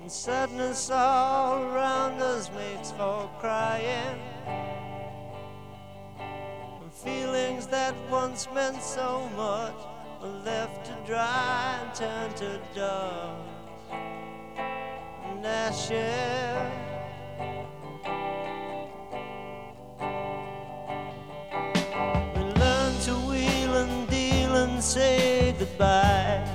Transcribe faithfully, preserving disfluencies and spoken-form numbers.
And sadness all around us makes for crying. And feelings that once meant so much are left to dry and turn to dust and ashes. We learn to wheel and deal and say goodbye.